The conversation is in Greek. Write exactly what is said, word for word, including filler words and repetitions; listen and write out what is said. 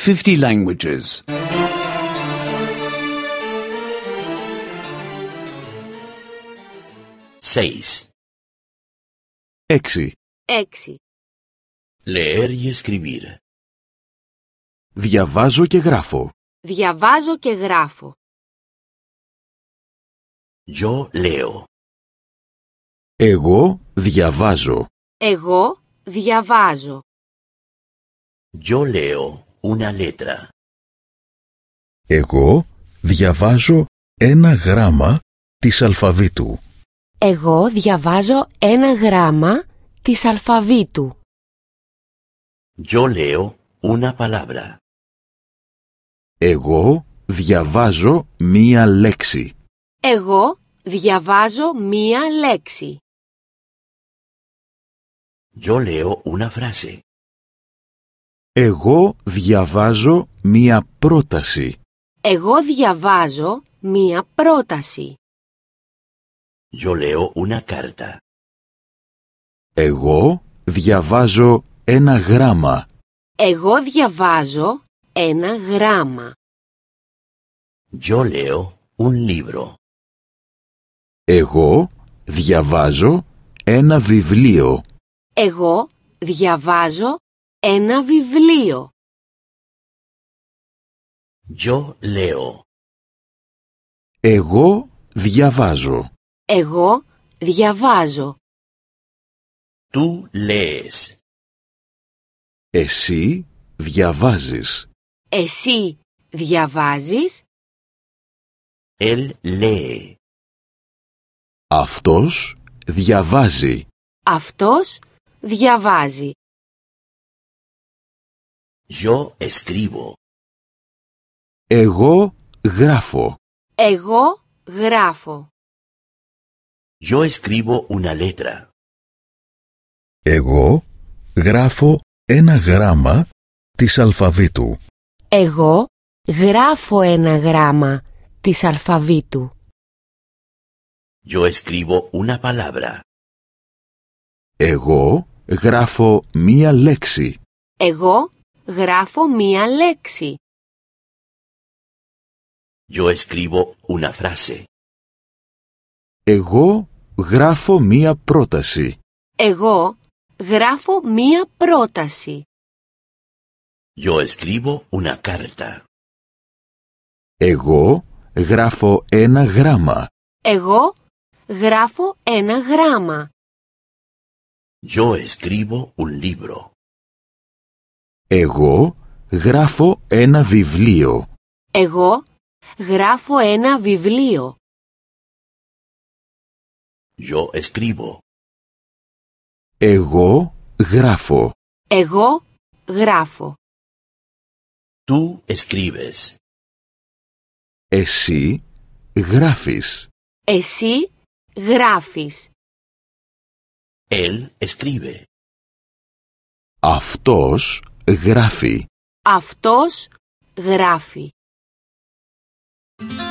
fifty languages. seis. Έξι. Έξι. Leer y escribir. Διαβάζω και γράφω. Διαβάζω και γράφω. Yo leo. Εγώ διαβάζω. Εγώ διαβάζω. Yo leo una letra. Εγώ διαβάζω ένα γράμμα της αλφαβήτου. Εγώ διαβάζω ένα γράμμα της αλφαβήτου. Yo leo una palabra. Εγώ διαβάζω μία λέξη. Εγώ διαβάζω μία λέξη. Yo leo una frase. Εγώ διαβάζω μία πρόταση. Εγώ διαβάζω μία πρόταση. Yo leo una carta. Εγώ διαβάζω ένα γράμμα. Εγώ διαβάζω ένα γράμμα. Yo leo un libro. Εγώ διαβάζω ένα βιβλίο. Εγώ διαβάζω ένα βιβλίο. Yo leo. Εγώ διαβάζω. Εγώ διαβάζω. Tú lees. Εσύ διαβάζεις. Εσύ διαβάζεις. Él lee. Αυτός διαβάζει. Αυτός διαβάζει. Yo escribo. Εγώ γράφω. Εγώ γράφω. Yo escribo una letra. Εγώ γράφω ένα γράμμα της αλφαβήτου. Εγώ γράφω ένα γράμμα της αλφαβήτου. Yo escribo una palabra. Εγώ γράφω μία λέξη. Εγώ γράφω μία λέξη. Yo escribo una frase. Εγώ γράφω μία πρόταση. Εγώ γράφω μία πρόταση. Yo escribo una carta. Εγώ γράφω ένα γράμμα. Εγώ γράφω ένα γράμμα. Yo escribo un libro. Εγώ γράφω ένα βιβλίο. Εγώ γράφω ένα βιβλίο. Yo escribo. Εγώ γράφω. Εγώ γράφω. Tú escribes. Εσύ γράφεις. Εσύ γράφεις. Él escribe. Αυτός γράφει. Αυτός γράφει.